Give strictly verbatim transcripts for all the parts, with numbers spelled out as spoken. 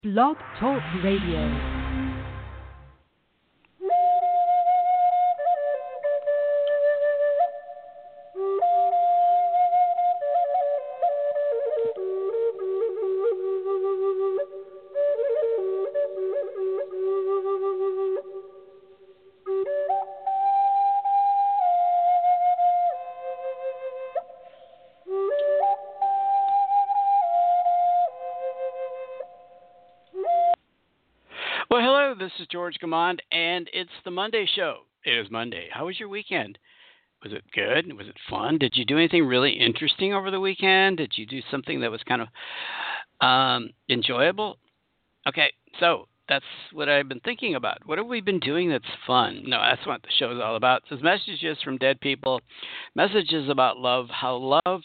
Blog Talk Radio. Well, hello, this is George Gamond, and it's the Monday show. It is Monday. How was your weekend? Was it good? Was it fun? Did you do anything really interesting over the weekend? Did you do something that was kind of um, enjoyable? Okay, so that's what I've been thinking about. What have we been doing that's fun? No, that's what the show is all about. It's messages from dead people, messages about love, how love,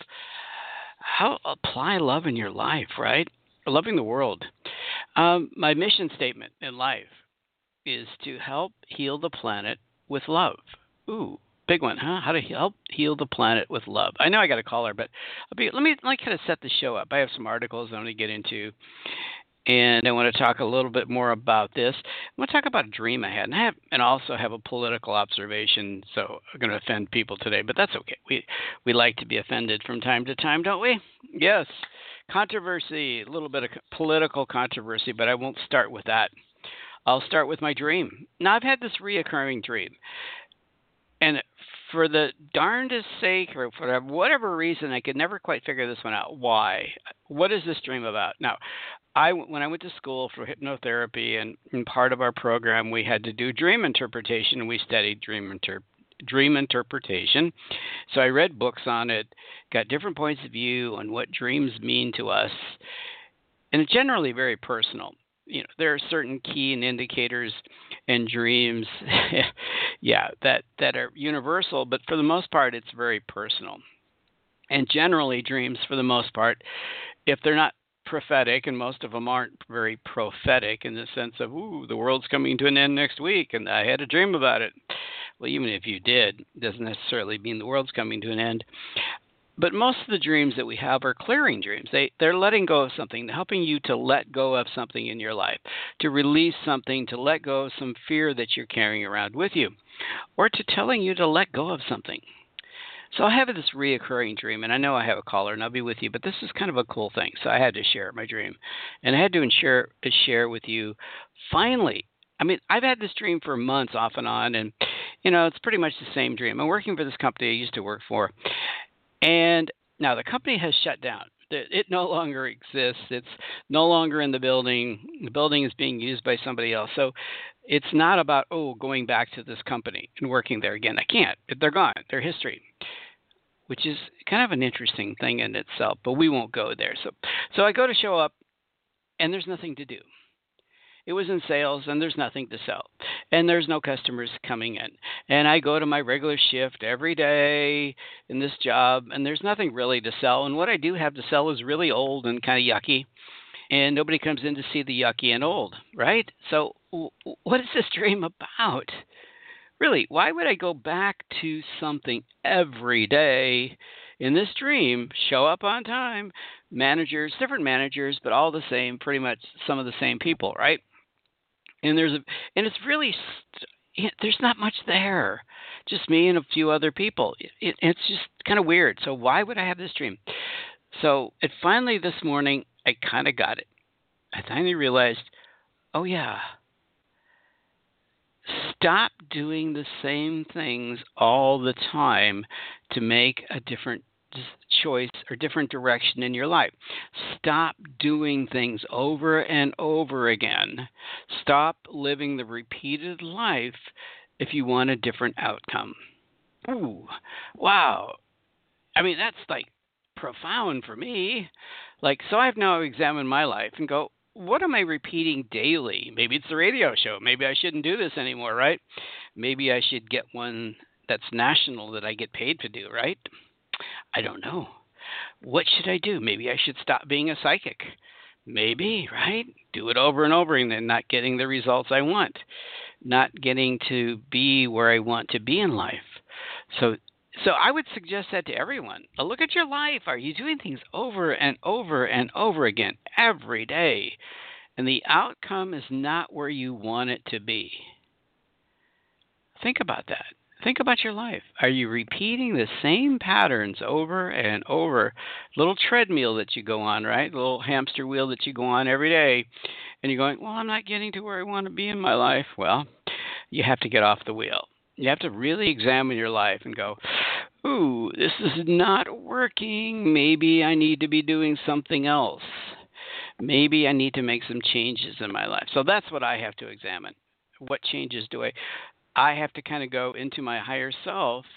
how apply love in your life, right? Loving the world. Um, my mission statement in life is to help heal the planet with love. Ooh, big one, huh? How to help heal the planet with love. I know I got a caller, but I'll be, let me let me kind of set the show up. I have some articles I want to get into, and I want to talk a little bit more about this. I want to talk about a dream I had, and I have, and also have a political observation. So I'm going to offend people today, but that's okay. We we like to be offended from time to time, don't we? Yes. Controversy, a little bit of political controversy, but I won't start with that. I'll start with my dream. Now, I've had this reoccurring dream, and for the darndest sake, or for whatever reason, I could never quite figure this one out. Why? What is this dream about? Now, I, when I went to school for hypnotherapy, and in part of our program, we had to do dream interpretation, and we studied dream interpretation. dream interpretation. So I read books on it, got different points of view on what dreams mean to us, and it's generally very personal. You know, there are certain key and indicators in dreams, yeah, that, that are universal, but for the most part, it's very personal. And generally, dreams, for the most part, if they're not prophetic, and most of them aren't very prophetic in the sense of, ooh, the world's coming to an end next week, and I had a dream about it. Well, even if you did, it doesn't necessarily mean the world's coming to an end. But most of the dreams that we have are clearing dreams. They, they're letting go of something, helping you to let go of something in your life, to release something, to let go of some fear that you're carrying around with you, or to telling you to let go of something. So I have this reoccurring dream, and I know I have a caller, and I'll be with you, but this is kind of a cool thing, so I had to share my dream. And I had to share, share with you, finally, I mean, I've had this dream for months off and on, and, you know, it's pretty much the same dream. I'm working for this company I used to work for, and now the company has shut down. It no longer exists. It's no longer in the building. The building is being used by somebody else. So it's not about, oh, going back to this company and working there again. I can't. They're gone. They're history, which is kind of an interesting thing in itself, but we won't go there. So, so I go to show up, and there's nothing to do. It was in sales, and there's nothing to sell, and there's no customers coming in. And I go to my regular shift every day in this job, and there's nothing really to sell. And what I do have to sell is really old and kind of yucky, and nobody comes in to see the yucky and old, right? So what is this dream about? Really, why would I go back to something every day in this dream, show up on time, managers, different managers, but all the same, pretty much some of the same people, right? And there's a, and it's really, there's not much there, just me and a few other people. It, it, it's just kind of weird. So why would I have this dream? So it finally this morning, I kind of got it. I finally realized, oh yeah, stop doing the same things all the time to make a different choice or different direction in your life. Stop doing things over and over again. Stop living the repeated life if you want a different outcome. Ooh, wow. I mean, that's like profound for me. Like, so I've now examined my life and go, what am I repeating daily? Maybe it's the radio show. Maybe I shouldn't do this anymore, right? Maybe I should get one that's national that I get paid to do, right? I don't know. What should I do? Maybe I should stop being a psychic. Maybe, right? Do it over and over and then not getting the results I want. Not getting to be where I want to be in life. So so I would suggest that to everyone. Look at your life. Are you doing things over and over and over again every day? and the outcome is not where you want it to be. Think about that. Think about your life. Are you repeating the same patterns over and over? Little treadmill that you go on, right? Little hamster wheel that you go on every day. And you're going, well, I'm not getting to where I want to be in my life. Well, you have to get off the wheel. You have to really examine your life and go, ooh, this is not working. Maybe I need to be doing something else. Maybe I need to make some changes in my life. So that's what I have to examine. What changes do I... I have to kind of go into my higher self,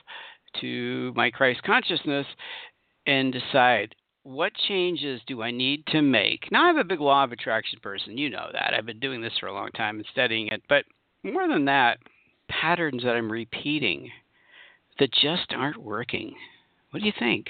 to my Christ consciousness, and decide what changes do I need to make. Now, I'm a big law of attraction person. You know that. I've been doing this for a long time and studying it. But more than that, patterns that I'm repeating that just aren't working. What do you think?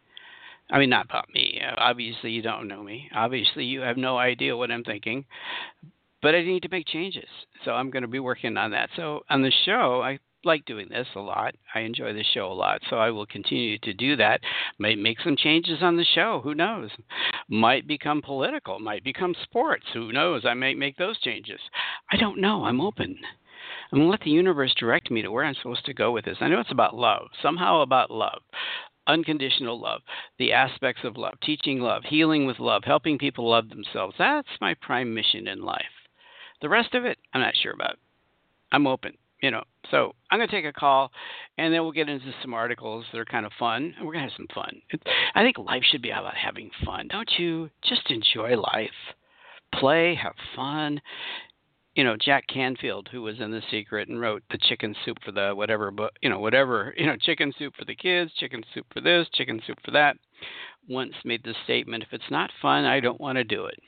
I mean, not about me. Obviously, you don't know me. Obviously, you have no idea what I'm thinking. But I need to make changes, so I'm going to be working on that. So on the show, I like doing this a lot. I enjoy the show a lot, so I will continue to do that. Might make some changes on the show. Who knows? Might become political. Might become sports. Who knows? I might make those changes. I don't know. I'm open. I'm going to let the universe direct me to where I'm supposed to go with this. I know it's about love, somehow about love. Unconditional love, the aspects of love, teaching love, healing with love, helping people love themselves. That's my prime mission in life. The rest of it, I'm not sure about. I'm open, you know. So I'm going to take a call, and then we'll get into some articles that are kind of fun, and we're going to have some fun. It, I think life should be about having fun, don't you? Just enjoy life. Play, have fun. You know, Jack Canfield, who was in The Secret and wrote the chicken soup for the whatever, but you know, whatever, you know, chicken soup for the kids, chicken soup for this, chicken soup for that, once made the statement, if it's not fun, I don't want to do it.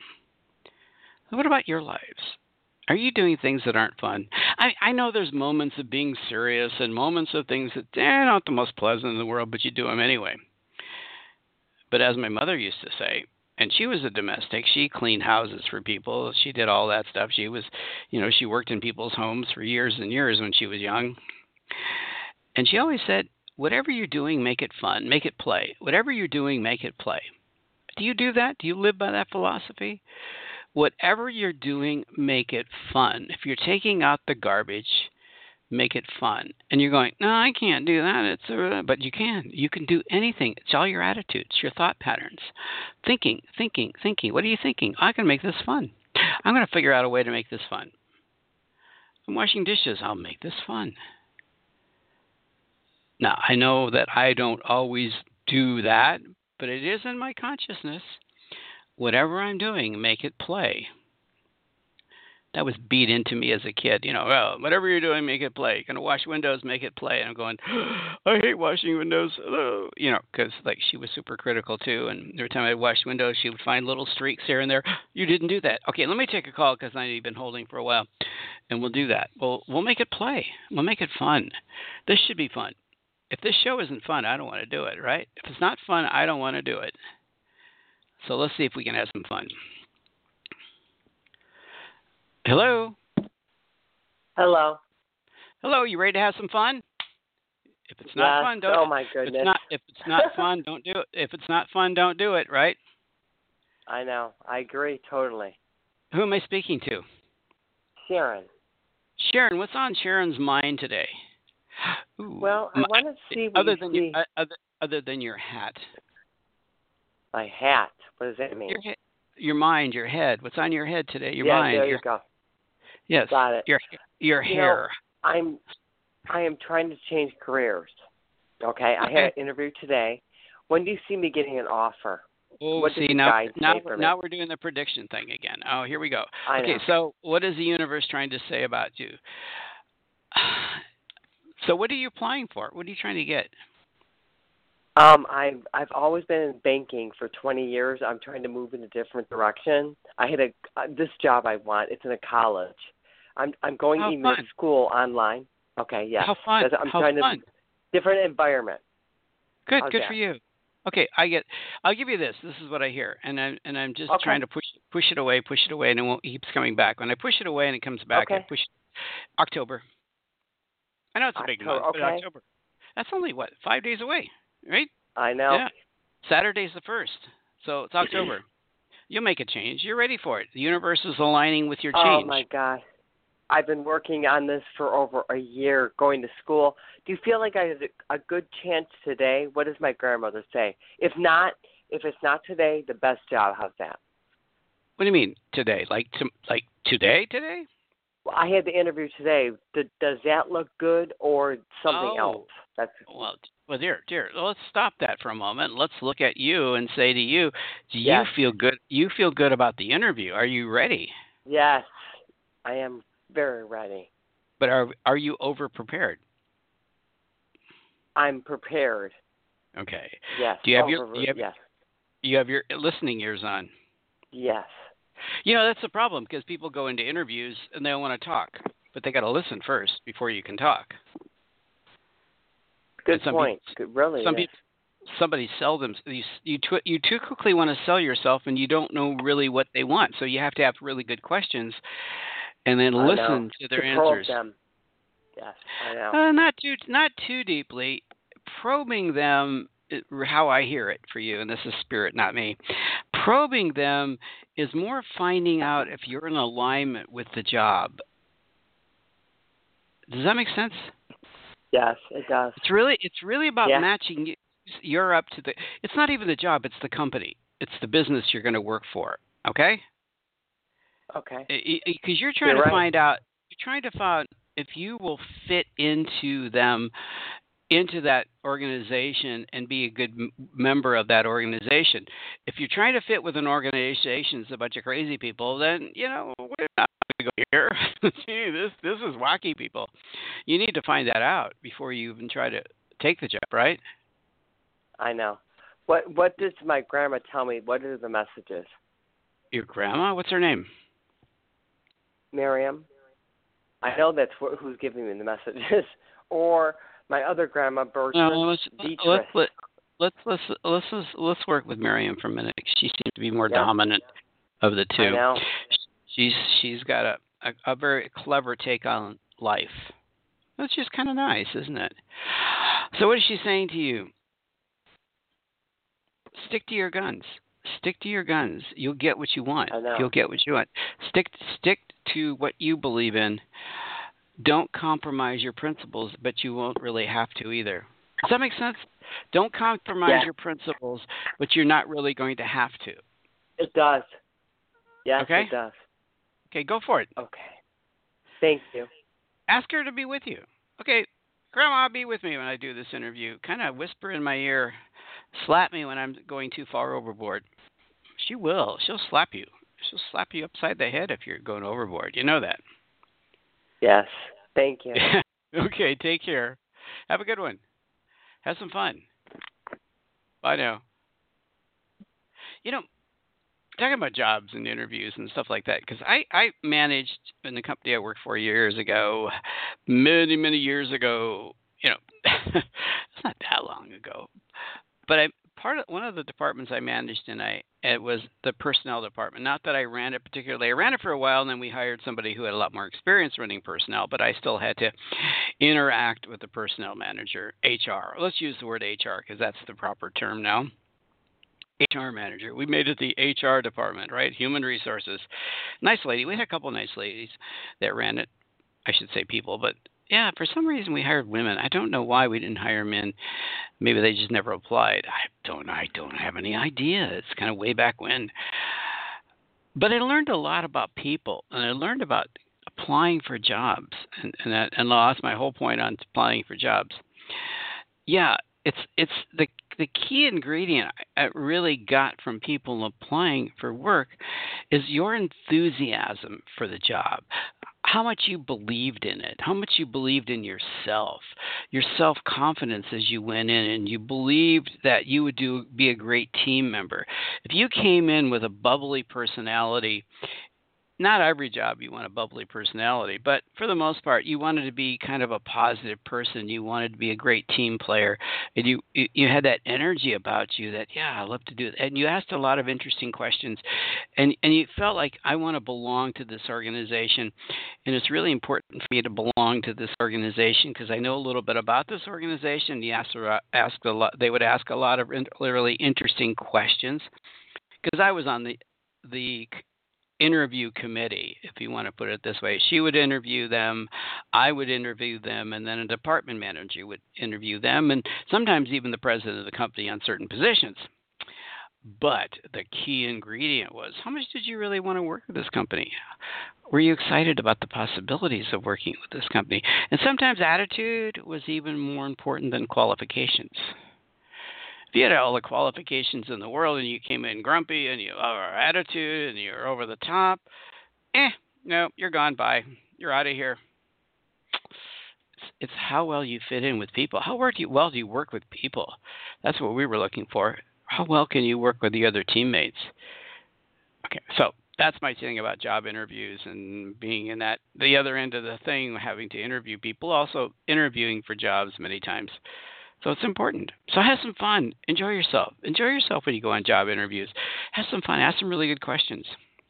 What about your lives? Are you doing things that aren't fun? I, I know there's moments of being serious and moments of things that they're not the most pleasant in the world, but you do them anyway. But as my mother used to say, and she was a domestic, she cleaned houses for people. She did all that stuff. She was, you know, she worked in people's homes for years and years when she was young. And she always said, whatever you're doing, make it fun, make it play. Whatever you're doing, make it play. Do you do that? Do you live by that philosophy? Whatever you're doing, make it fun. If you're taking out the garbage, make it fun. And you're going, no, I can't do that. It's a, but you can. You can do anything. It's all your attitudes, your thought patterns. Thinking, thinking, thinking. What are you thinking? I can make this fun. I'm going to figure out a way to make this fun. I'm washing dishes. I'll make this fun. Now, I know that I don't always do that, but it is in my consciousness. Whatever I'm doing, make it play. That was beat into me as a kid. You know, well, whatever you're doing, make it play. You're going to wash windows, make it play. And I'm going, I hate washing windows. Oh. You know, because like she was super critical too. And every time I washed windows, she would find little streaks here and there. You didn't do that. Okay, let me take a call because I've been holding for a while. And we'll do that. Well, we'll make it play. We'll make it fun. This should be fun. If this show isn't fun, I don't want to do it, right? If it's not fun, I don't want to do it. So let's see if we can have some fun. Hello? Hello. Hello, you ready to have some fun? If it's not yes. fun, don't Oh my goodness. If it's not, if it's not fun, don't do it. If it's not fun, don't do it, right? I know. I agree totally. Who am I speaking to? Sharon. Sharon, what's on Sharon's mind today? Ooh, well, I my, want to see what other you than see. your, other, other than your hat. My hat. What does that mean? Your head, your mind, your head. What's on your head today? Your yeah, mind. there your, you go. Yes. Got it. Your your you hair. Know, I'm I am trying to change careers. Okay? I okay. had an interview today. When do you see me getting an offer? Oh, what see, now, now, we're, now we're doing the prediction thing again. Oh, here we go. I okay, know. so what is the universe trying to say about you? So what are you applying for? What are you trying to get? Um, I've I've always been in banking for twenty years. I'm trying to move in a different direction. I had a uh, this job I want. It's in a college. I'm I'm going How even fun. to school online. Okay, yeah. How fun? I'm How trying fun? to different environment. Good, How's good that? for you. Okay, I get. I'll give you this. This is what I hear, and I'm and I'm just okay. trying to push push it away, push it away, and it won't, it keeps coming back. When I push it away and it comes back, okay. I push October. I know it's a big October, month, but okay. October. That's only what five days away, right? I know. Yeah. Saturday's the first, so it's October. You'll make a change. You're ready for it. The universe is aligning with your Oh change. my gosh. I've been working on this for over a year, going to school. Do you feel like I have a good chance today? What does my grandmother say? If not, if it's not today, the best job. How's that? What do you mean today? Like to, like today? Today? Well, I had the interview today. D- does that look good or something Oh, else? That's well, well, dear, dear. Let's stop that for a moment. Let's look at you and say to you, do you yes, feel good? You feel good about the interview? Are you ready? yes. I am very ready. But are are you over prepared? I'm prepared. Okay. Yes. Do you have over, your you have, yes. you have your listening ears on? Yes. You know, that's the problem because people go into interviews and they don't want to talk, but they got to listen first before you can talk. Good some point. People, Good, really. Some is. people, somebody sell them. You you too, you too quickly want to sell yourself, and you don't know really what they want. So you have to have really good questions, and then I listen know. to their to answers. Probe them. Yes, I know. Uh, not too not too deeply, probing them. How I hear it for you, and this is spirit, not me. Probing them is more finding out if you're in alignment with the job. Does that make sense? Yes, it does. It's really it's really about yeah. matching you. You're up to the. It's not even the job; it's the company. It's the business you're going to work for. Okay. Okay. Because you're trying you're to right. find out. You're trying to find if you will fit into them. Into that organization and be a good m- member of that organization. If you're trying to fit with an organization that's a bunch of crazy people, then, you know, we're not going to go here. Gee, this, this is wacky people. You need to find that out before you even try to take the job, right? I know. What What does my grandma tell me? What are the messages? Your grandma? What's her name? Miriam. I know that's wh- who's giving me the messages. Or my other grandma, Bertram. No, let's, let's, let, let's, let's, let's, let's, let's work with Miriam for a minute. She seems to be more yep. dominant of the two. I know. She's, she's got a, a, a very clever take on life. That's just kind of nice, isn't it? So what is she saying to you? Stick to your guns. Stick to your guns. You'll get what you want. I know. You'll get what you want. Stick, stick to what you believe in. Don't compromise your principles, but you won't really have to either. Does that make sense? Don't compromise yeah. your principles, but you're not really going to have to. It does. Yes, okay? it does. Okay, go for it. Okay. Thank you. Ask her to be with you. Okay, Grandma, be with me when I do this interview. Kind of whisper in my ear. Slap me when I'm going too far overboard. She will. She'll slap you. She'll slap you upside the head if you're going overboard. You know that. Yes. Thank you. Okay, take care. Have a good one. Have some fun. Bye now. You know, talking about jobs and interviews and stuff like that, because I, I managed in the company I worked for years ago, many, many years ago, you know, it's not that long ago, but I part of one of the departments I managed in, I it was the personnel department. Not that I ran it particularly. I ran it for a while, and then we hired somebody who had a lot more experience running personnel, but I still had to interact with the personnel manager, H R. Let's use the word H R because that's the proper term now. H R manager. We made it the H R department, right? Human resources. Nice lady. We had a couple of nice ladies that ran it. I should say people, but yeah, for some reason we hired women. I don't know why we didn't hire men. Maybe they just never applied. I don't I don't have any idea. It's kind of way back when. But I learned a lot about people, and I learned about applying for jobs, and and, that, and that's my whole point on applying for jobs. Yeah, it's it's the the key ingredient I really got from people applying for work is your enthusiasm for the job. How much you believed in it, how much you believed in yourself, your self-confidence as you went in, and you believed that you would do be a great team member. If you came in with a bubbly personality, not every job you want a bubbly personality, but for the most part, you wanted to be kind of a positive person. You wanted to be a great team player, and you you had that energy about you that, yeah, I love to do it. And you asked a lot of interesting questions, and, and you felt like, I want to belong to this organization, and it's really important for me to belong to this organization because I know a little bit about this organization. You asked, asked a lot, they would ask a lot of really interesting questions because I was on the the interview committee, if you want to put it this way. She would interview them, I would interview them, and then a department manager would interview them, and sometimes even the president of the company on certain positions. But the key ingredient was, how much did you really want to work with this company? Were you excited about the possibilities of working with this company? And sometimes attitude was even more important than qualifications. If you had all the qualifications in the world and you came in grumpy and you have our attitude and you're over the top, eh, no, you're gone. Bye. You're out of here. It's, it's how well you fit in with people. How well do you, well do you work with people? That's what we were looking for. How well can you work with the other teammates? Okay, so that's my thing about job interviews and being in that the other end of the thing, having to interview people, also interviewing for jobs many times. So it's important. So have some fun. Enjoy yourself. Enjoy yourself when you go on job interviews. Have some fun. Ask some really good questions.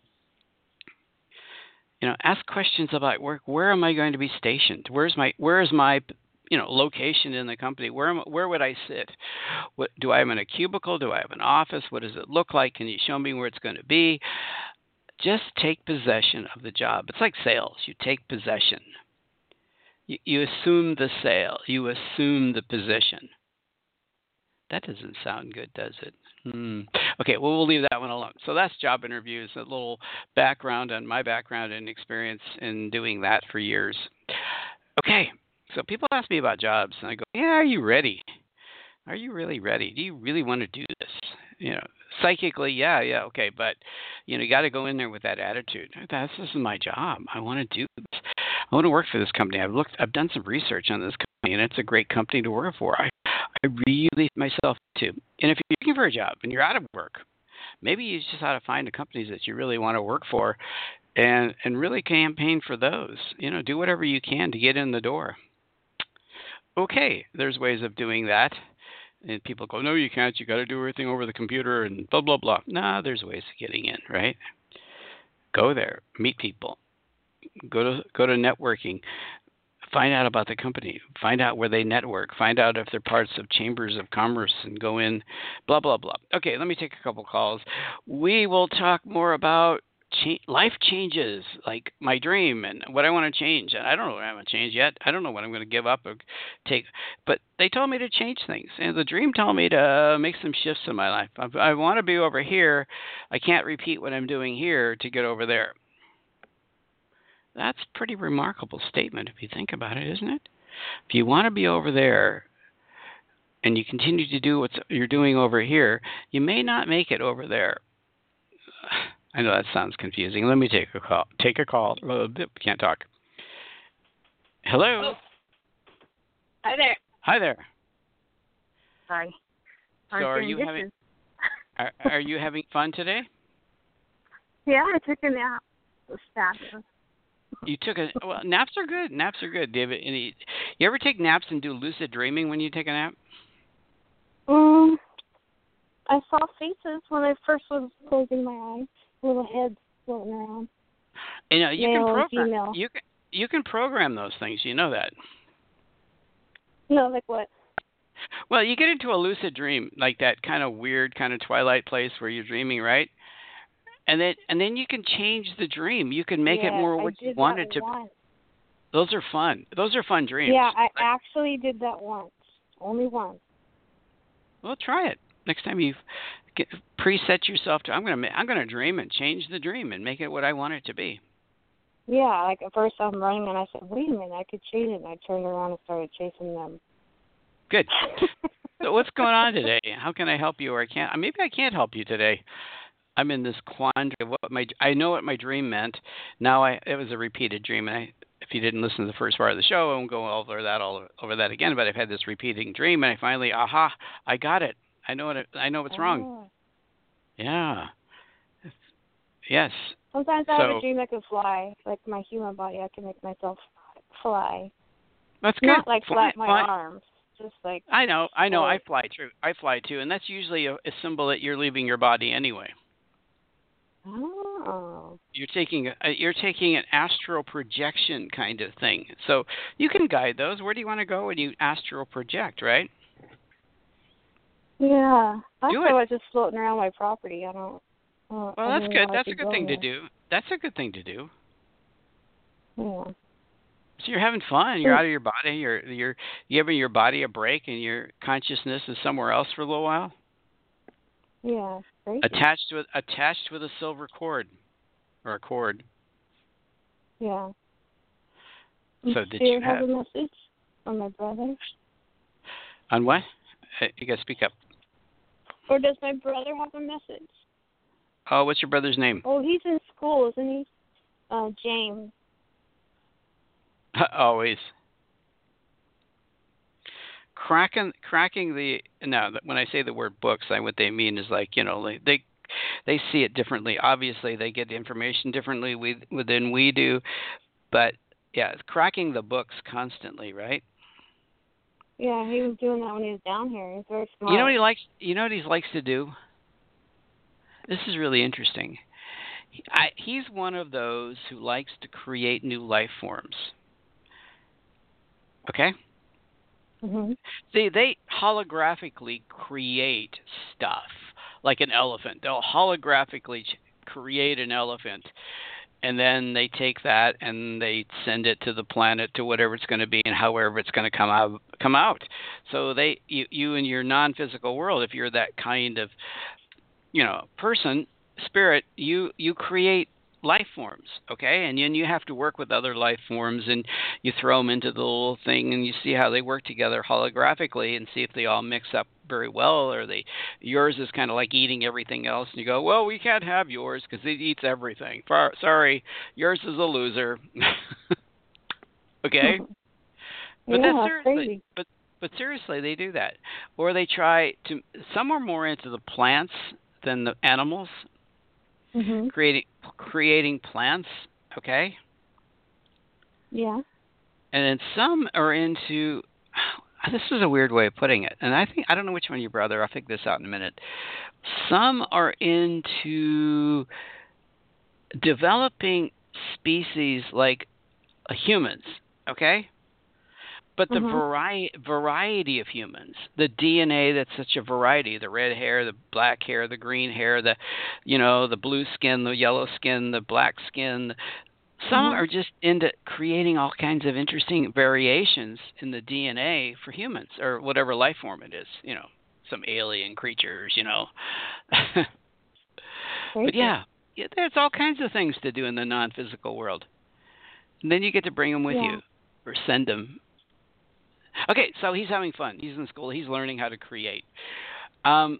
You know, ask questions about work. Where am I going to be stationed? Where's my where is my you know location in the company? Where am, where would I sit? What do I have in a cubicle? Do I have an office? What does it look like? Can you show me where it's going to be? Just take possession of the job. It's like sales. You take possession. You, you assume the sale. You assume the position. That doesn't sound good, does it? Hmm. Okay, well, we'll leave that one alone. So that's job interviews, a little background on my background and experience in doing that for years. Okay, so people ask me about jobs, and I go, yeah, are you ready? Are you really ready? Do you really want to do this? You know, psychically, yeah, yeah, okay, but, you know, you got to go in there with that attitude. That's, this is my job. I want to do this. I want to work for this company. I've looked, I've done some research on this company, and it's a great company to work for. I, I really myself too. And if you're looking for a job and you're out of work, maybe you just ought to find the companies that you really want to work for, and and really campaign for those. You know, do whatever you can to get in the door. Okay, there's ways of doing that. And people go, no, you can't. You got to do everything over the computer and blah blah blah. No, there's ways of getting in, right? Go there, meet people. Go to go to networking, find out about the company, find out where they network, find out if they're parts of chambers of commerce, and go in, blah blah blah. Okay, let me take a couple calls. We will talk more about cha- life changes, like my dream and what I want to change. And I don't know what I want to change yet. I don't know what I'm going to give up or take. But they told me to change things, and the dream told me to make some shifts in my life. I, I want to be over here. I can't repeat what I'm doing here to get over there. That's a pretty remarkable statement if you think about it, isn't it? If you want to be over there and you continue to do what you're doing over here, you may not make it over there. I know that sounds confusing. Let me take a call. Take a call. Can't talk. Hello. Oh. Hi there. Hi there. Hi. So are you having are, are you having fun today? Yeah, I took a nap. It was fabulous. You took a well. Naps are good. Naps are good, David. Any, you ever take naps and do lucid dreaming when you take a nap? Um, I saw faces when I first was closing my eyes. Little heads floating around. You know, you Male can and program. female. You can you can program those things. You know that. No, like what? Well, you get into a lucid dream, like that kind of weird, kind of twilight place where you're dreaming, right? And then and then you can change the dream. You can make yeah, it more I what did you want it that to. once. Those are fun. Those are fun dreams. Yeah, I actually did that once. Only once. Well, try it next time you get, preset yourself to. I'm gonna I'm gonna dream and change the dream and make it what I want it to be. Yeah, like at first I'm running and I said, wait a minute, I could change it. And I turned around and started chasing them. Good. So what's going on today? How can I help you, or I can't? Maybe I can't help you today. I'm in this quandary of what my I know what my dream meant. Now I it was a repeated dream, and I, if you didn't listen to the first part of the show, I won't go over that all over that again. But I've had this repeating dream, and I finally, aha, I got it. I know what it, I know what's oh. wrong. Yeah. Yes. Sometimes I so, have a dream I can fly, like my human body. I can make myself fly. That's good. Not like fly, flap my fly. arms, just like. I know, I know. Fly. I fly too. I fly too, and that's usually a, a symbol that you're leaving your body anyway. Oh. You're taking a, you're taking an astral projection kind of thing. So you can guide those. Where do you want to go when you astral project, right? Yeah. I Do thought it. I was just floating around my property. I don't Uh, Well, I that's didn't good. know I That's a could good go thing to there. do. That's a good thing to do. Yeah. So you're having fun. You're out of your body. You're you're giving your body a break, and your consciousness is somewhere else for a little while. Yeah, it's crazy. Attached with attached with a silver cord or a cord. Yeah. So did Spirit you has have a message from my brother? on what? Uh, You got to speak up. Or does my brother have a message? Oh, what's your brother's name? Oh, he's in school, isn't he? Uh, James. Always. Cracking, cracking the now. When I say the word books, I what they mean is like you know like they they see it differently. Obviously, they get information differently we, than we do, but yeah, it's cracking the books constantly, right? Yeah, he was doing that when he was down here. He's very smart. You know what he likes? You know what he likes to do? This is really interesting. I, he's one of those who likes to create new life forms. Okay? Mm-hmm. See, they holographically create stuff, like an elephant. They'll holographically create an elephant, and then they take that and they send it to the planet, to whatever it's going to be, and however it's going to come out. Come out. So they, you, you in your non-physical world, if you're that kind of, you know, person, spirit, you you create life forms, okay? And then you have to work with other life forms, and you throw them into the little thing, and you see how they work together holographically, and see if they all mix up very well, or they yours is kind of like eating everything else, and you go, well, we can't have yours because it eats everything. Far, sorry, yours is a loser. Okay, but Yeah, that's seriously, crazy. but but seriously, they do that, or they try to. Some are more into the plants than the animals. Mm-hmm. Creating creating plants, okay? Yeah. And then some are into this is a weird way of putting it. And I think I don't know which one your brother, I'll figure this out in a minute. Some are into developing species like humans, okay? But the Mhm. vari- variety of humans, the D N A that's such a variety, the red hair, the black hair, the green hair, the, you know, the blue skin, the yellow skin, the black skin. Some Mhm. are just into creating all kinds of interesting variations in the D N A for humans or whatever life form it is, you know, some alien creatures, you know. But yeah, yeah, there's all kinds of things to do in the non-physical world. And then you get to bring them with Yeah. you or send them. Okay, so he's having fun. He's in school. He's learning how to create. Um,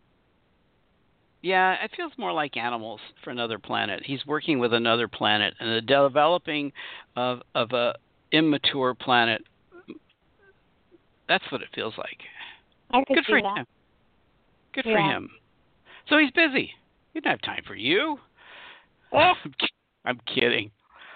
yeah, it feels more like animals for another planet. He's working with another planet and the developing of of a immature planet. That's what it feels like. I could Good see for that. him. Good for Yeah. him. So he's busy. He doesn't have time for you. Oh. I'm kidding.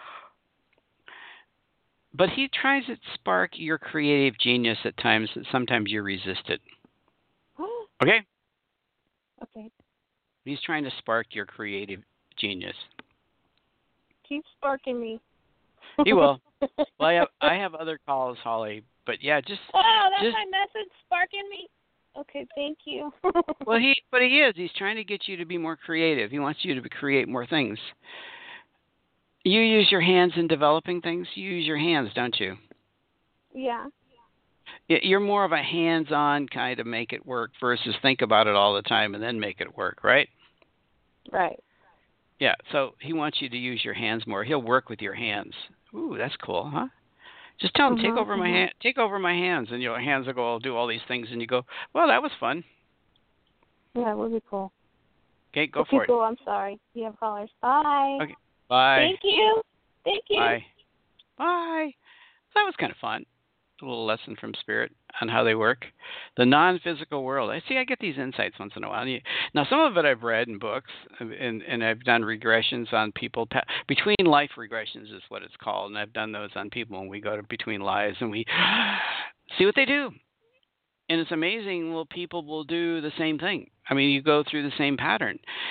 But he tries to spark your creative genius at times that sometimes you resist it. Okay? Okay. He's trying to spark your creative genius. Keep sparking me. He will. Well, I have I have other calls, Holly, but yeah, just Oh, that's just my message, sparking me. Okay, thank you. well, he but he is. He's trying to get you to be more creative. He wants you to create more things. You use your hands in developing things. You use your hands, don't you? Yeah. You're more of a hands-on kind of make it work versus think about it all the time and then make it work, right? Right. Yeah. So he wants you to use your hands more. He'll work with your hands. Ooh, that's cool, huh? Just tell him, take Uh-huh, over my uh-huh. hand, take over my hands, and your hands will go, I'll do all these things, and you go, well, that was fun. Yeah, it would be cool. Okay, go If for you it. go, I'm sorry. You have callers. Bye. Okay, bye. Thank you. Thank you. Bye. Bye. That was kind of fun. A little lesson from Spirit on how they work. The non-physical world. I see. I get these insights once in a while. Now, some of it I've read in books, and, and I've done regressions on people. Between life regressions is what it's called, and I've done those on people when we go to between lives and we see what they do. And it's amazing. Well, people will do the same thing. I mean, you go through the same pattern.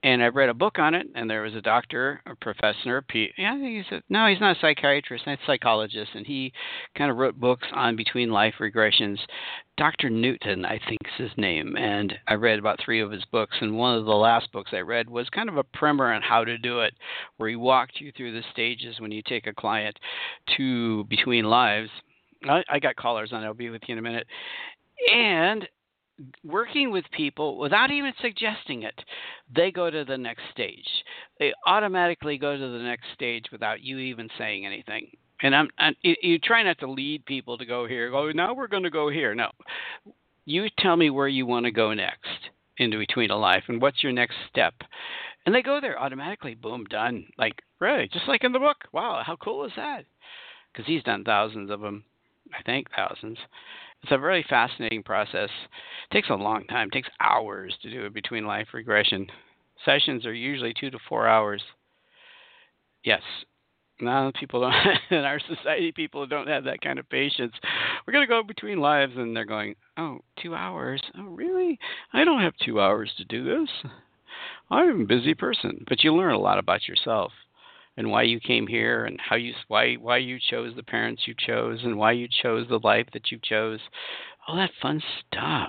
And I read a book on it, and there was a doctor, a professor, a P, yeah, he's a, no, he's not a psychiatrist, he's a psychologist, and he kind of wrote books on between life regressions. Doctor Newton, I think is his name, and I read about three of his books, and one of the last books I read was kind of a primer on how to do it, where he walked you through the stages when you take a client to between lives. I, I got callers on, I'll be with you in a minute. And working with people without even suggesting it, they go to the next stage. They automatically go to the next stage without you even saying anything. And I'm, I'm you, you try not to lead people to go here. Go, now we're going to go here. No, you tell me where you want to go next into between a life, and what's your next step. And they go there automatically. Boom, done. Like, really, just like in the book. Wow, how cool is that? Because he's done thousands of them. I think thousands. It's a really fascinating process. It takes a long time. It takes hours to do a between life regression. Sessions are usually two to four hours. Yes. No, people don't. In our society, people don't have that kind of patience. We're going to go between lives, and they're going, oh, two hours? Oh, really? I don't have two hours to do this. I'm a busy person. But you learn a lot about yourself, and why you came here, and how you why why you chose the parents you chose, and why you chose the life that you chose, all that fun stuff,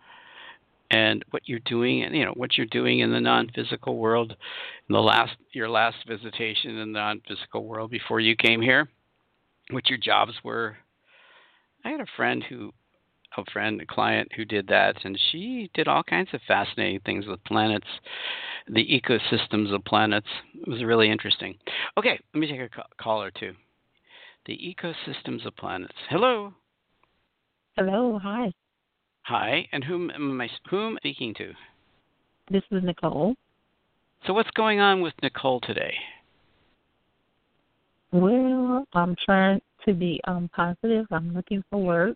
and what you're doing, and you know what you're doing in the non-physical world, in the last your last visitation in the non-physical world before you came here, what your jobs were. I had a friend who. a friend, a client who did that, and she did all kinds of fascinating things with planets, the ecosystems of planets. It was really interesting. Okay, let me take a call, call or two. The ecosystems of planets. Hello. Hello, hi. Hi, and whom am I whom speaking to? This is Nicole. So what's going on with Nicole today? Well, I'm trying to be um, positive. I'm looking for work.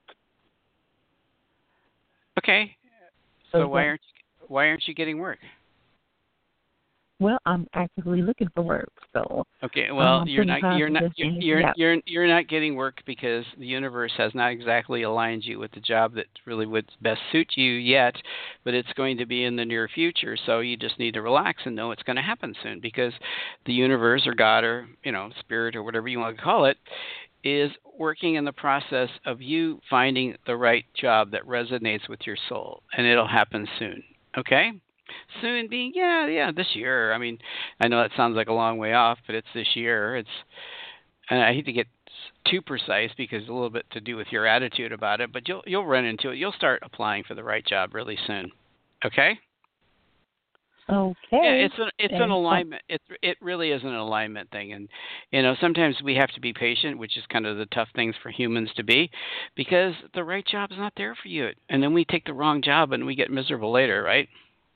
Okay. So Okay. why aren't you, why aren't you getting work? Well, I'm actively looking for work. So okay. Well, um, you're not you're not you're you're, yeah. you're you're not getting work because the universe has not exactly aligned you with the job that really would best suit you yet, but it's going to be in the near future. So you just need to relax and know it's going to happen soon, because the universe or God or you know spirit or whatever you want to call it is working in the process of you finding the right job that resonates with your soul, and it'll happen soon. Okay? Soon being, yeah, yeah, this year. I mean, I know that sounds like a long way off, but it's this year. It's, and I hate to get too precise because it's a little bit to do with your attitude about it, but you'll you'll run into it. You'll start applying for the right job really soon. Okay? Okay. Yeah, it's an it's and, an alignment. It it really is an alignment thing, and you know sometimes we have to be patient, which is kind of the tough things for humans to be, because the right job is not there for you, and then we take the wrong job and we get miserable later, right?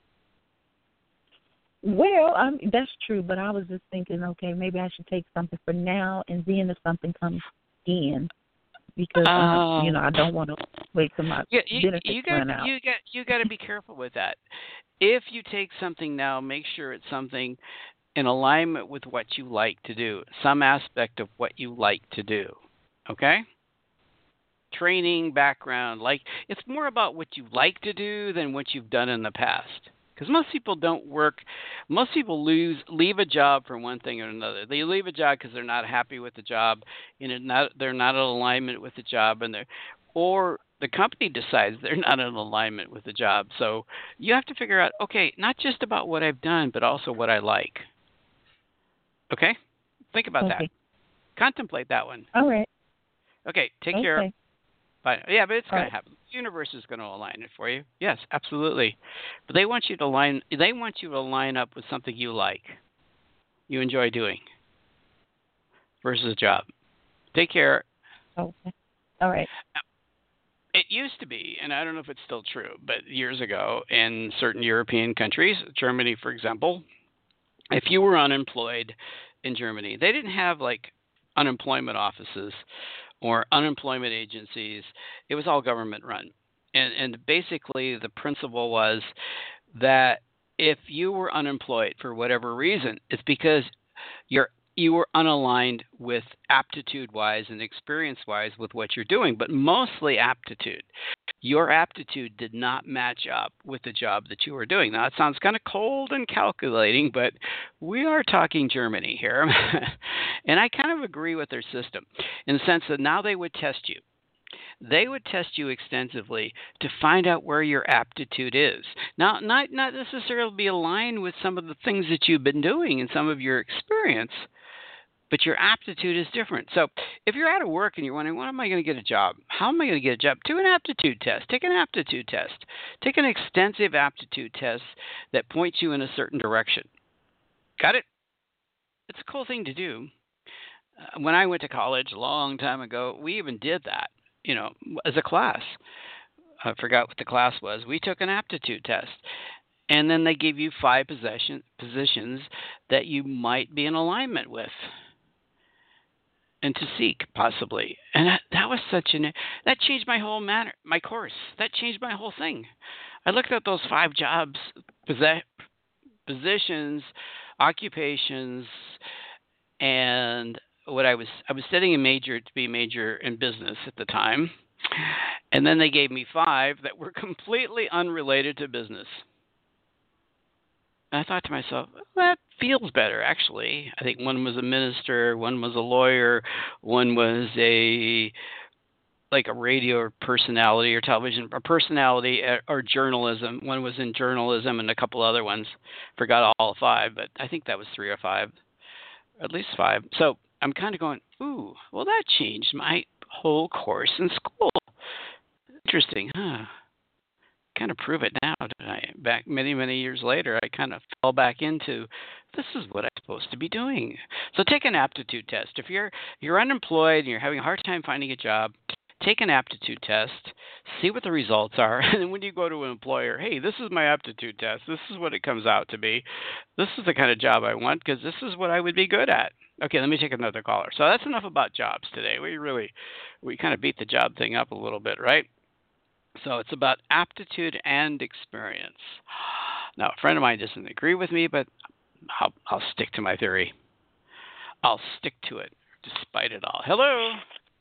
Well, um, that's true, but I was just thinking, okay, maybe I should take something for now, and then if something comes in, because uh, um, you know I don't want to wait till my yeah, you, benefits you got run out. you got you got to be careful with that. If you take something now, make sure it's something in alignment with what you like to do, some aspect of what you like to do. Okay? Training, background, like it's more about what you like to do than what you've done in the past. Because most people don't work, most people lose, leave a job for one thing or another. They leave a job because they're not happy with the job, and it not, they're not in alignment with the job, and they're, or the company decides they're not in alignment with the job. So you have to figure out, okay, not just about what I've done, but also what I like. Okay? Think about Okay. that. Contemplate that one. All right. Okay, take Okay. care. Bye. Yeah, but it's All going right. to happen. The universe is going to align it for you. Yes, absolutely. But they want you to line. They want you to line up with something you like, you enjoy doing, versus a job. Take care. Okay. All right. It used to be, and I don't know if it's still true, but years ago in certain European countries, Germany, for example, if you were unemployed in Germany, they didn't have like unemployment offices or unemployment agencies. It was all government run. And, and basically the principle was that if you were unemployed for whatever reason, it's because you're you were unaligned with aptitude-wise and experience-wise with what you're doing, but mostly aptitude. your aptitude did not match up with the job that you were doing. Now, it sounds kind of cold and calculating, but we are talking Germany here. And I kind of agree with their system in the sense that now they would test you. They would test you extensively to find out where your aptitude is. Now, not, not necessarily be aligned with some of the things that you've been doing and some of your experience, but your aptitude is different. So if you're out of work and you're wondering, when am I going to get a job? How am I going to get a job? Do an aptitude test. Take an aptitude test. Take an extensive aptitude test that points you in a certain direction. Got it? It's a cool thing to do. Uh, when I went to college a long time ago, we even did that, you know, as a class. I forgot what the class was. We took an aptitude test. And then they gave you five possession, positions that you might be in alignment with and to seek, possibly. And that, that was such an, that changed my whole manner, my course. That changed my whole thing. I looked at those five jobs, possess, positions, occupations, and what I was, I was studying a major to be a major in business at the time. And then they gave me five that were completely unrelated to business. And I thought to myself, well, that feels better, actually. I think one was a minister, one was a lawyer, one was a like a radio personality or television or personality or journalism. One was in journalism and a couple other ones. Forgot all five, but I think that was three or five, at least five. So I'm kind of going, ooh, well, that changed my whole course in school. Interesting, huh? Kind of prove it now, don't I? Back many, many years later, I kind of fell back into this is what I'm supposed to be doing. So take an aptitude test. If you're you're unemployed and you're having a hard time finding a job, take an aptitude test, see what the results are, and then when you go to an employer, hey, this is my aptitude test. This is what it comes out to be. This is the kind of job I want because this is what I would be good at. Okay, let me take another caller. So that's enough about jobs today. We really we kind of beat the job thing up a little bit, right? So it's about aptitude and experience. Now, a friend of mine doesn't agree with me, but I'll, I'll stick to my theory. I'll stick to it despite it all. Hello?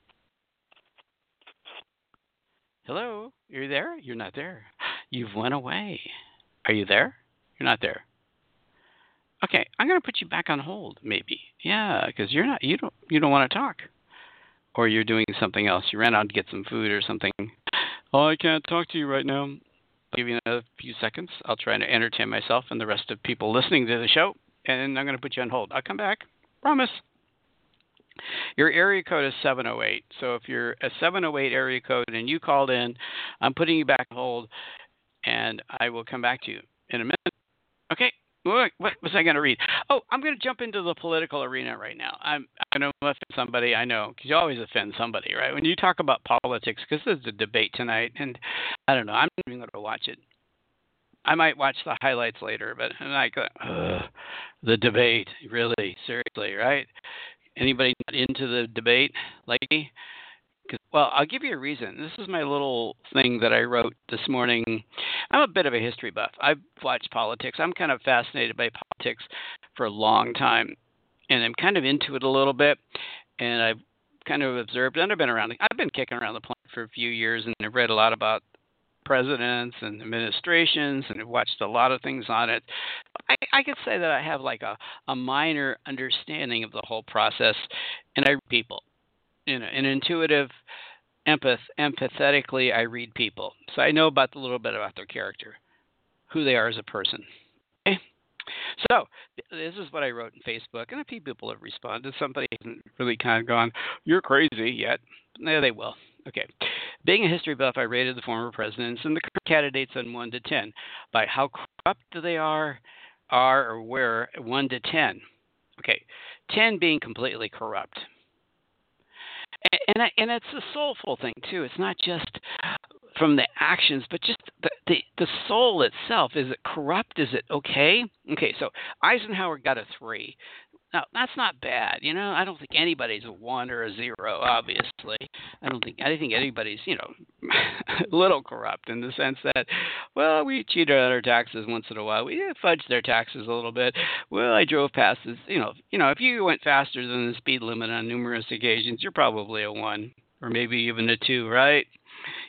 Hello? You're there? You're not there. You've went away. Are you there? You're not there. Okay, I'm going to put you back on hold, maybe. Yeah, because you're not. You don't. You don't want to talk, or you're doing something else. You ran out to get some food or something. Oh, I can't talk to you right now. I'll give you another few seconds. I'll try to entertain myself and the rest of people listening to the show, and I'm going to put you on hold. I'll come back. Promise. Your area code is seven oh eight. So if you're a seven oh eight area code and you called in, I'm putting you back on hold, and I will come back to you in a minute. Okay. What, what was I going to read? Oh, I'm going to jump into the political arena right now. I'm, I'm going to offend somebody, I know, because you always offend somebody, right? When you talk about politics, because there's a debate tonight, and I don't know, I'm not even going to watch it. I might watch the highlights later, but I'm like, ugh, the debate, really, seriously, right? Anybody not into the debate like me? Well, I'll give you a reason. This is my little thing that I wrote this morning. I'm a bit of a history buff. I've watched politics. I'm kind of fascinated by politics for a long time, and I'm kind of into it a little bit, and I've kind of observed, and I've been around. I've been kicking around the planet for a few years, and I've read a lot about presidents and administrations, and I've watched a lot of things on it. I, I could say that I have like a, a minor understanding of the whole process, and I read people. You know, an intuitive, empath, empathetically, I read people. So I know about a little bit about their character, who they are as a person. Okay? So this is what I wrote in Facebook, and a few people have responded. Somebody hasn't really kind of gone, you're crazy yet. No, they will. Okay. Being a history buff, I rated the former presidents and the current candidates on one to ten by how corrupt they are, are or were, one to ten. Okay. ten being completely corrupt. And and it's a soulful thing too. It's not just from the actions, but just the, the the soul itself. Is it corrupt? Is it okay? Okay, so Eisenhower got a three. Now that's not bad. You know, I don't think anybody's a one or a zero. Obviously, I don't think I think anybody's you know a little corrupt in the sense that, well, we cheated on our taxes once in a while. We fudged their taxes a little bit. Well, I drove past this. You know, you know, if you went faster than the speed limit on numerous occasions, you're probably a one or maybe even a two, right?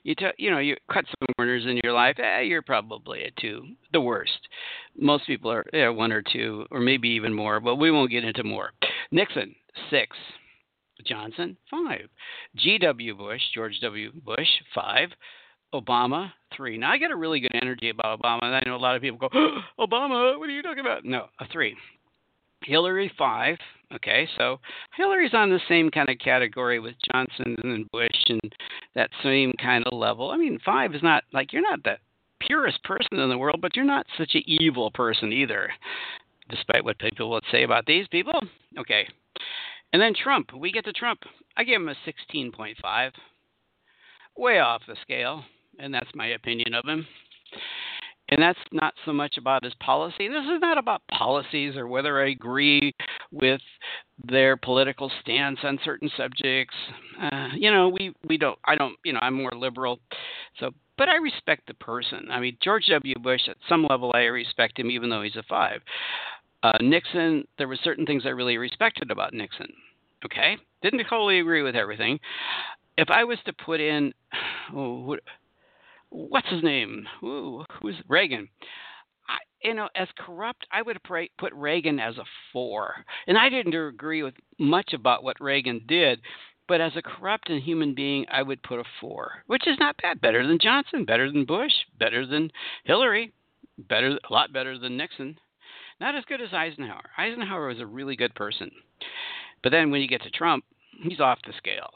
You t- you know, you cut some corners in your life. Eh, you're probably a two, the worst. Most people are yeah, one or two, or maybe even more. But we won't get into more. Nixon six, Johnson five, G W. Bush, George W. Bush five, Obama three. Now I get a really good energy about Obama, and I know a lot of people go, oh, Obama, what are you talking about? No, a three. Hillary five. Okay, so Hillary's on the same kind of category with Johnson and Bush and that same kind of level. I mean, five is not like you're not the purest person in the world, but you're not such an evil person either, despite what people would say about these people. Okay, and then Trump. We get to Trump. I give him a sixteen point five, way off the scale, and that's my opinion of him. And that's not so much about his policy. This is not about policies or whether I agree with their political stance on certain subjects. Uh, you know, we, we don't, I don't, you know, I'm more liberal. So, but I respect the person. I mean, George W. Bush, at some level, I respect him, even though he's a five. Uh, Nixon, there were certain things I really respected about Nixon. Okay? Didn't totally agree with everything. If I was to put in, oh, what, what's his name? Ooh, who's Reagan? I, you know, as corrupt, I would put Reagan as a four. And I didn't agree with much about what Reagan did, but as a corrupt and human being, I would put a four, which is not bad. Better than Johnson, better than Bush, better than Hillary, better, a lot better than Nixon. Not as good as Eisenhower. Eisenhower was a really good person. But then when you get to Trump, he's off the scale.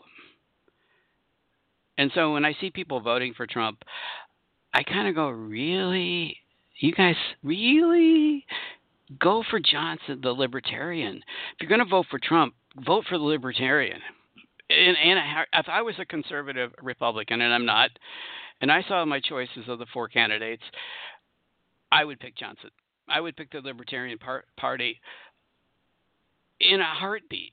And so when I see people voting for Trump, I kind of go, really? You guys really go for Johnson, the libertarian? If you're going to vote for Trump, vote for the libertarian. And, and if I was a conservative Republican, and I'm not, and I saw my choices of the four candidates, I would pick Johnson. I would pick the Libertarian par- Party in a heartbeat.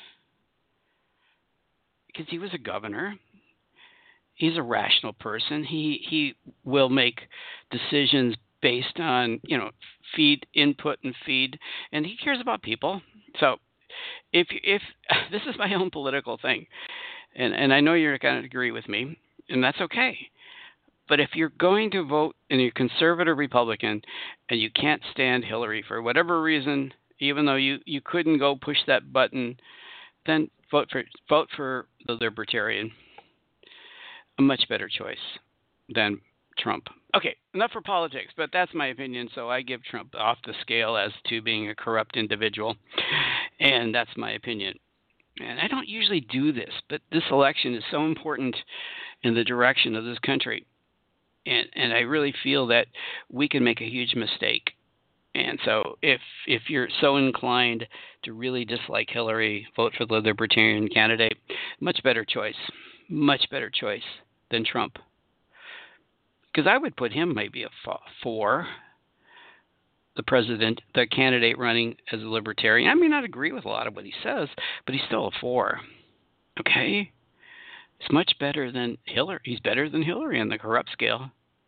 Because he was a governor. He's a rational person. He he will make decisions based on, you know, feed input and feed, and he cares about people. So if if this is my own political thing, and, and I know you're going to agree with me, and that's okay. But if you're going to vote and you're conservative Republican and you can't stand Hillary for whatever reason, even though you, you couldn't go push that button, then vote for vote for the Libertarian. A much better choice than Trump. Okay, enough for politics, but that's my opinion, so I give Trump off the scale as to being a corrupt individual, and that's my opinion. And I don't usually do this, but this election is so important in the direction of this country, and, and I really feel that we can make a huge mistake. And so if if you're so inclined to really dislike Hillary, vote for the Libertarian candidate. Much better choice. Much better choice than Trump. Because I would put him maybe a four, the president, the candidate running as a libertarian. I may not agree with a lot of what he says, but he's still a four. Okay? It's much better than Hillary. He's better than Hillary on the corrupt scale.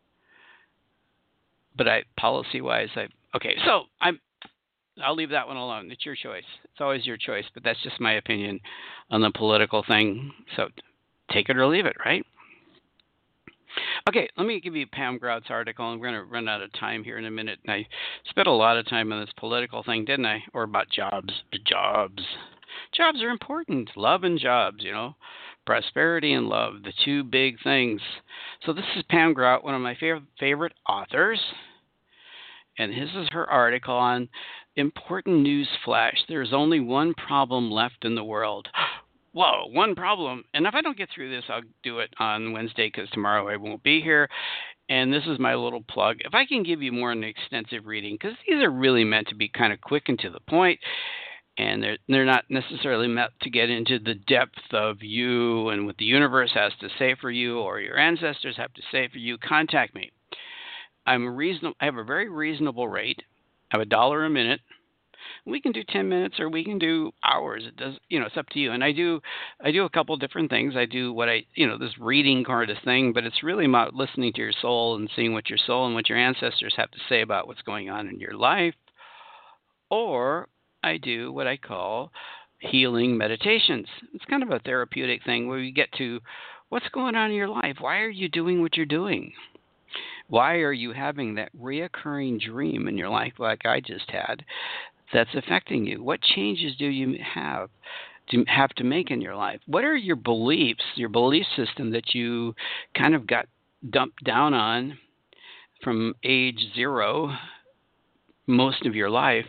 But I, policy-wise, I okay. So I'm. I'll leave that one alone. It's your choice. It's always your choice, but that's just my opinion on the political thing. So take it or leave it, right? Okay, let me give you Pam Grout's article, and we're going to run out of time here in a minute. And I spent a lot of time on this political thing, didn't I? Or about jobs. Jobs. Jobs are important. Love and jobs, you know. Prosperity and love, the two big things. So this is Pam Grout, one of my favorite favorite authors. And this is her article on important news flash. There's only one problem left in the world. Whoa, one problem. And if I don't get through this, I'll do it on Wednesday because tomorrow I won't be here. And this is my little plug. If I can give you more an extensive reading, because these are really meant to be kind of quick and to the point, and they're, they're not necessarily meant to get into the depth of you and what the universe has to say for you or your ancestors have to say for you, contact me. I'm reasonable. I have a very reasonable rate. I have a dollar a minute. We can do ten minutes or we can do hours. It does, you know, it's up to you. And I do, I do a couple different things. I do what I, you know, this reading kind of thing, but it's really about listening to your soul and seeing what your soul and what your ancestors have to say about what's going on in your life. Or I do what I call healing meditations. It's kind of a therapeutic thing where you get to What's going on in your life? Why are you doing what you're doing? Why are you having that reoccurring dream in your life like I just had that's affecting you? What changes do you have to have to make in your life? What are your beliefs, your belief system that you kind of got dumped down on from age zero most of your life?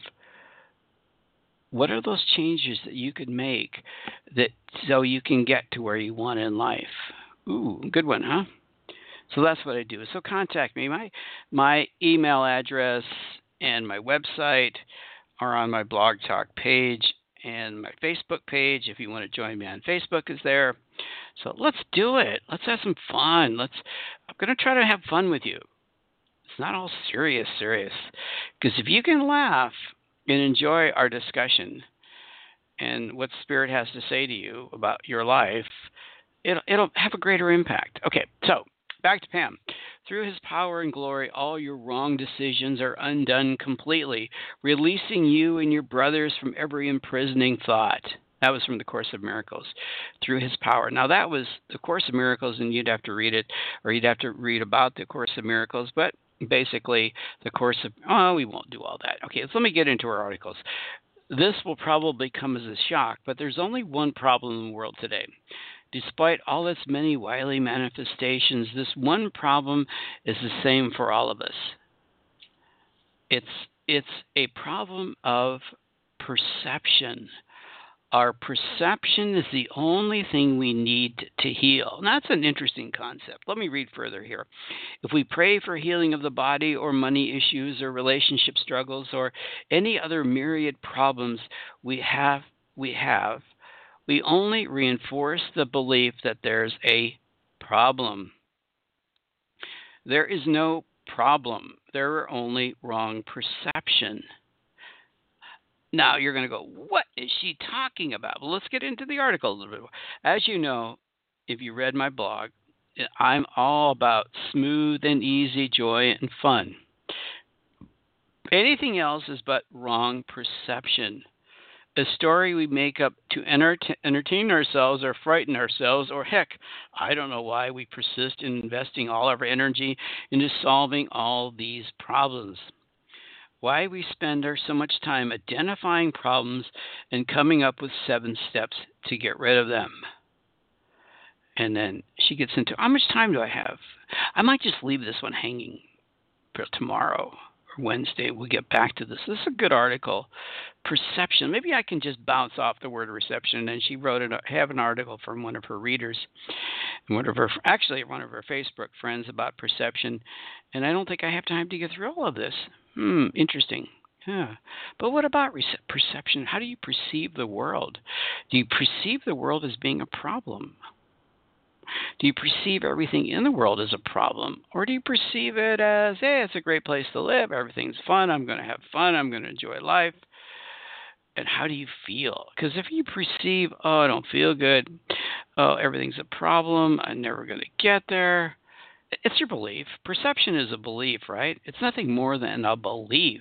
What are those changes that you could make that so you can get to where you want in life? Ooh, good one, huh? So that's what I do. So contact me. My my email address and my website are on my Blog Talk page, and my Facebook page, if you want to join me on Facebook, is there. So let's do it. Let's have some fun. Let's. I'm going to try to have fun with you. It's not all serious, serious. Because if you can laugh and enjoy our discussion and what Spirit has to say to you about your life, it'll, it'll have a greater impact. Okay, so back to Pam. Through his power and glory, all your wrong decisions are undone completely, releasing you and your brothers from every imprisoning thought. That was from the Course of Miracles. Through his power. Now, that was the Course of Miracles, and you'd have to read it, or you'd have to read about the Course of Miracles, but basically the Course of, oh, we won't do all that. Okay, so let me get into our articles. This will probably come as a shock, but there's only one problem in the world today. Despite all its many wily manifestations, this one problem is the same for all of us. It's it's a problem of perception. Our perception is the only thing we need to heal. And that's an interesting concept. Let me read further here. If we pray for healing of the body or money issues or relationship struggles or any other myriad problems we have, we have, we only reinforce the belief that there's a problem. There is no problem. There are only wrong perception. Now, you're going to go, what is she talking about? Well, let's get into the article a little bit more. As you know, if you read my blog, I'm all about smooth and easy joy and fun. Anything else is but wrong perception. A story we make up to enter- entertain ourselves or frighten ourselves, or heck, I don't know why we persist in investing all of our energy into solving all these problems. Why we spend our so much time identifying problems and coming up with seven steps to get rid of them. And then she gets into, how much time do I have? I might just leave this one hanging for tomorrow or Wednesday. We'll get back to this. This is a good article. Perception. Maybe I can just bounce off the word reception. And she wrote it, have an article from one of her readers, and one of her, actually one of her Facebook friends about perception. And I don't think I have time to get through all of this. Hmm, interesting. Yeah. But what about rece- perception? How do you perceive the world? Do you perceive the world as being a problem? Do you perceive everything in the world as a problem? Or do you perceive it as, hey, it's a great place to live, everything's fun, I'm going to have fun, I'm going to enjoy life? And how do you feel? Because if you perceive, oh, I don't feel good, oh, everything's a problem, I'm never going to get there, it's your belief. Perception is a belief, right? It's nothing more than a belief.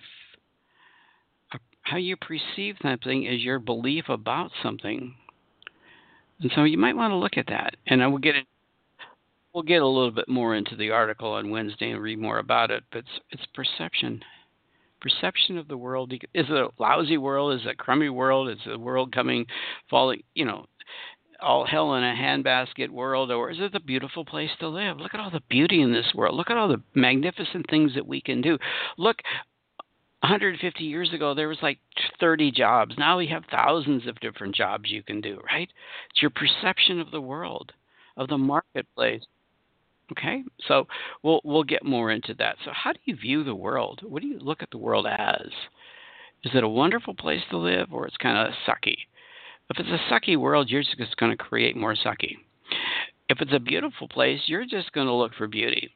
How you perceive something is your belief about something. And so you might want to look at that. And I will get it. We'll get a little bit more into the article on Wednesday and read more about it. But it's, it's perception. Perception of the world. Is it a lousy world? Is it a crummy world? Is the world coming, falling, you know, all hell in a handbasket world, or is it a beautiful place to live? Look at all the beauty in this world. Look at all the magnificent things that we can do. Look, one hundred fifty years ago, there was like thirty jobs. Now we have thousands of different jobs you can do, right? It's your perception of the world, of the marketplace. Okay? So we'll we'll get more into that. So how do you view the world? What do you look at the world as? Is it a wonderful place to live, or it's kind of sucky? If it's a sucky world, you're just going to create more sucky. If it's a beautiful place, you're just going to look for beauty.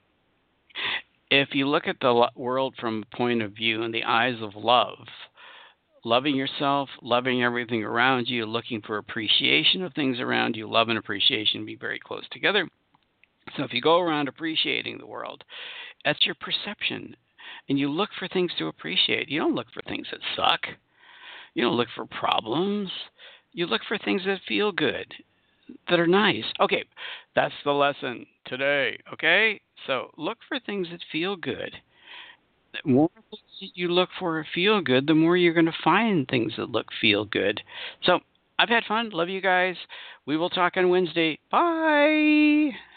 If you look at the world from a point of view in the eyes of love, loving yourself, loving everything around you, looking for appreciation of things around you, love and appreciation be very close together. So if you go around appreciating the world, that's your perception. And you look for things to appreciate. You don't look for things that suck. You don't look for problems. You look for things that feel good. that are nice. Okay, that's the lesson today, okay? So look for things that feel good. The more things that you look for feel good, the more you're going to find things that look feel good. So I've had fun. Love you guys. We will talk on Wednesday. Bye.